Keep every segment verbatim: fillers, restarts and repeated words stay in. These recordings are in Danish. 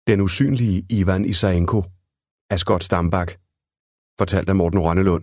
Den usynlige Ivan Isaenko af Scott Stambach. Fortalt af Morten Rønnelund.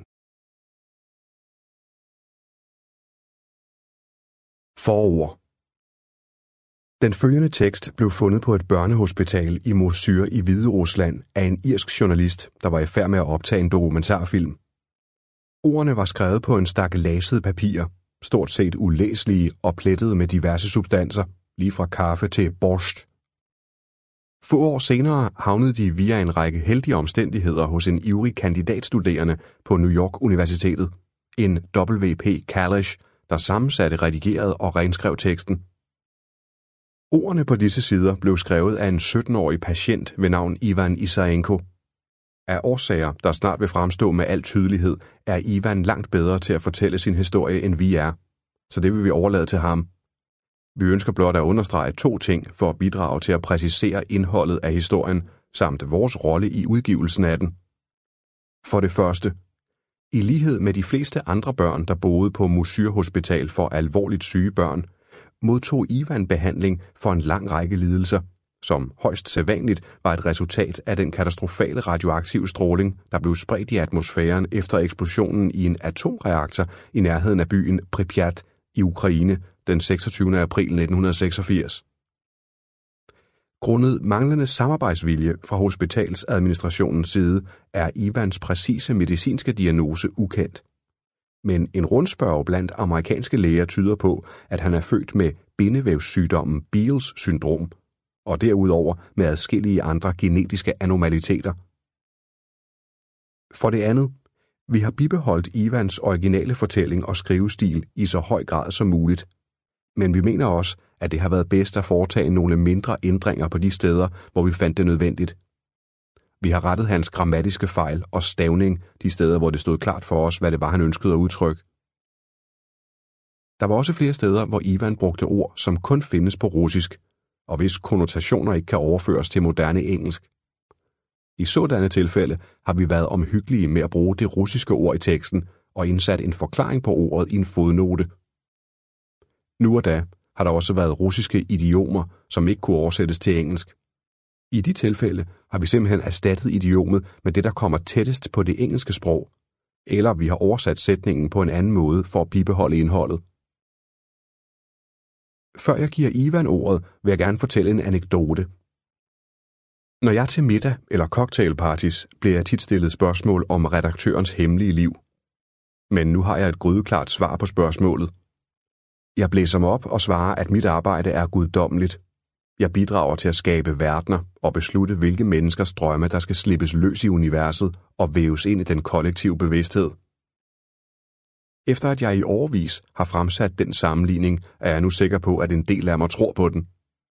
Forord. Den følgende tekst blev fundet på et børnehospital i Mosul i Hviderusland af en irsk journalist, der var i færd med at optage en dokumentarfilm. Ordene var skrevet på en stak laset papir, stort set ulæselige og plettede med diverse substanser, lige fra kaffe til borscht. Få år senere havnede de via en række heldige omstændigheder hos en ivrig kandidatstuderende på New York Universitetet, en W P Kalish, der sammensatte, redigerede og renskrev teksten. Ordene på disse sider blev skrevet af en sytten-årig patient ved navn Ivan Isaenko. Af årsager, der snart vil fremstå med al tydelighed, er Ivan langt bedre til at fortælle sin historie, end vi er, så det vil vi overlade til ham. Vi ønsker blot at understrege to ting for at bidrage til at præcisere indholdet af historien, samt vores rolle i udgivelsen af den. For det første, i lighed med de fleste andre børn, der boede på Mosul Hospital for alvorligt syge børn, modtog Ivan behandling for en lang række lidelser, som højst sædvanligt var et resultat af den katastrofale radioaktive stråling, der blev spredt i atmosfæren efter eksplosionen i en atomreaktor i nærheden af byen Pripyat i Ukraine den seksogtyvende april nitten seksogfirs. Grundet manglende samarbejdsvilje fra hospitalsadministrationens side er Ivans præcise medicinske diagnose ukendt. Men en rundspørg blandt amerikanske læger tyder på, at han er født med bindevævssygdommen Beals syndrom, og derudover med adskillige andre genetiske anomaliteter. For det andet, vi har bibeholdt Ivans originale fortælling og skrivestil i så høj grad som muligt, men vi mener også, at det har været bedst at foretage nogle mindre ændringer på de steder, hvor vi fandt det nødvendigt. Vi har rettet hans grammatiske fejl og stavning de steder, hvor det stod klart for os, hvad det var, han ønskede at udtrykke. Der var også flere steder, hvor Ivan brugte ord, som kun findes på russisk, og hvis konnotationer ikke kan overføres til moderne engelsk. I sådanne tilfælde har vi været omhyggelige med at bruge det russiske ord i teksten og indsat en forklaring på ordet i en fodnote. Nu og da har der også været russiske idiomer, som ikke kunne oversættes til engelsk. I de tilfælde har vi simpelthen erstattet idiomet med det, der kommer tættest på det engelske sprog, eller vi har oversat sætningen på en anden måde for at bibeholde indholdet. Før jeg giver Ivan ordet, vil jeg gerne fortælle en anekdote. Når jeg er til middag eller cocktailparties, bliver jeg tit stillet spørgsmål om redaktørens hemmelige liv. Men nu har jeg et grydeklart svar på spørgsmålet. Jeg blæser mig op og svarer, at mit arbejde er guddommeligt. Jeg bidrager til at skabe verdener og beslutte, hvilke menneskers drømme, der skal slippes løs i universet og væves ind i den kollektive bevidsthed. Efter at jeg i årevis har fremsat den sammenligning, er jeg nu sikker på, at en del af mig tror på den.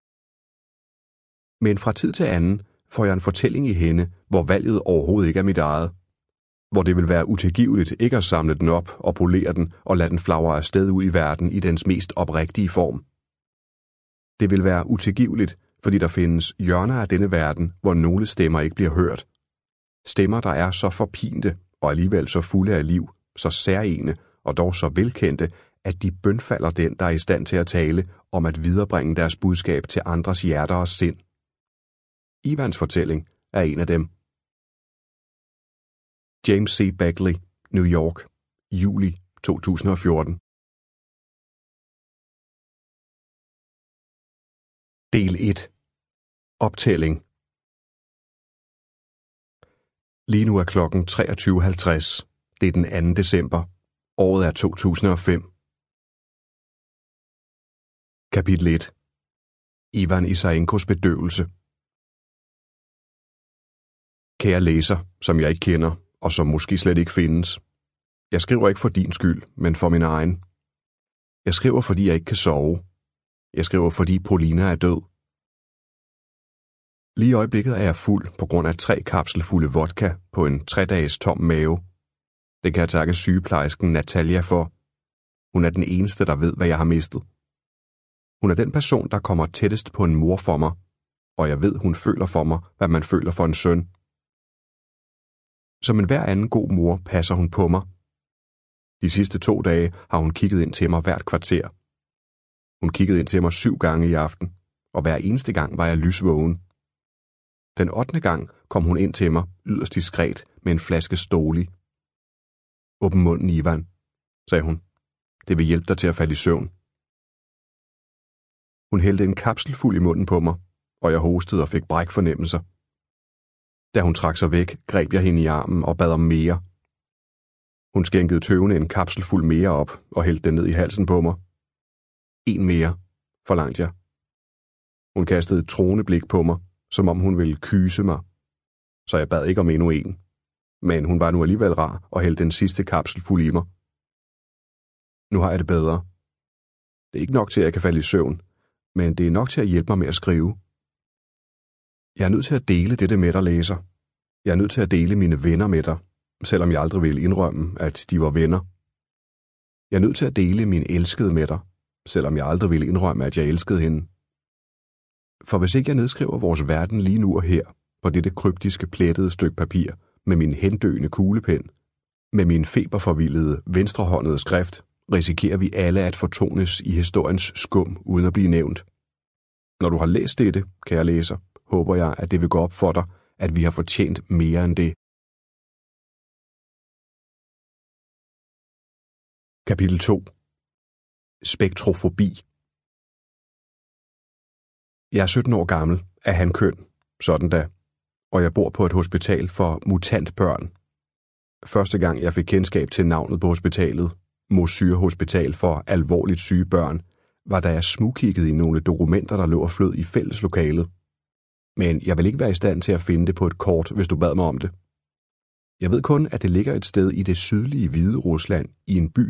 Men fra tid til anden får jeg en fortælling i hænde, hvor valget overhovedet ikke er mit eget. Hvor det vil være utilgiveligt ikke at samle den op og polere den og lade den flagre afsted ud i verden i dens mest oprigtige form. Det vil være utilgiveligt, fordi der findes hjørner af denne verden, hvor nogle stemmer ikke bliver hørt. Stemmer, der er så forpinte og alligevel så fulde af liv, så særegne og dog så velkendte, at de bønfalder den, der er i stand til at tale om at viderebringe deres budskab til andres hjerter og sind. Ivans fortælling er en af dem. James C. Beckley, New York, juli to tusind og fjorten. Del et. Optælling. Lige nu er klokken treogtyve halvtreds. Det er den anden december. Året er to tusind og fem. Kapitel et. Ivan Isaenkos bedøvelse. Kære læser, som jeg ikke kender, og som måske slet ikke findes. Jeg skriver ikke for din skyld, men for min egen. Jeg skriver, fordi jeg ikke kan sove. Jeg skriver, fordi Paulina er død. Lige i øjeblikket er jeg fuld på grund af tre kapselfulde vodka på en tre dages tom mave. Det kan jeg takke sygeplejersken Natalia for. Hun er den eneste, der ved, hvad jeg har mistet. Hun er den person, der kommer tættest på en mor for mig, og jeg ved, hun føler for mig, hvad man føler for en søn. Som en hver anden god mor passer hun på mig. De sidste to dage har hun kigget ind til mig hvert kvarter. Hun kiggede ind til mig syv gange i aften, og hver eneste gang var jeg lysvågen. Den ottende gang kom hun ind til mig, yderst diskret, med en flaske Stoli. Åbn munden, Ivan, sagde hun. Det vil hjælpe dig til at falde i søvn. Hun hældte en kapsel fuld i munden på mig, og jeg hostede og fik brækfornemmelser. Da hun trak sig væk, greb jeg hende i armen og bad om mere. Hun skænkede tøvende en kapsel fuld mere op og hældte den ned i halsen på mig. En mere, forlangte jeg. Hun kastede et troende blik på mig, som om hun ville kyse mig, så jeg bad ikke om endnu en. Men hun var nu alligevel rar og hældte den sidste kapsel fuld i mig. Nu har jeg det bedre. Det er ikke nok til, at jeg kan falde i søvn, men det er nok til at hjælpe mig med at skrive. Jeg er nødt til at dele dette med dig, læser. Jeg er nødt til at dele mine venner med dig, selvom jeg aldrig ville indrømme, at de var venner. Jeg er nødt til at dele min elskede med dig, selvom jeg aldrig ville indrømme, at jeg elskede hende. For hvis ikke jeg nedskriver vores verden lige nu og her, på dette kryptiske plettede stykke papir, med min hendøende kuglepen, med min feberforvildede, venstrehåndede skrift, risikerer vi alle at fortones i historiens skum uden at blive nævnt. Når du har læst dette, kære læser, håber jeg, at det vil gå op for dig, at vi har fortjent mere end det. Kapitel to. Spektrofobi. Jeg er sytten år gammel, af hankøn, sådan da, og jeg bor på et hospital for mutantbørn. Første gang jeg fik kendskab til navnet på hospitalet, Mosyre Hospital for alvorligt syge børn, var da jeg smugkiggede i nogle dokumenter, der lå og flød i fælleslokalet. Men jeg vil ikke være i stand til at finde det på et kort, hvis du bad mig om det. Jeg ved kun, at det ligger et sted i det sydlige Hvide Rusland i en by,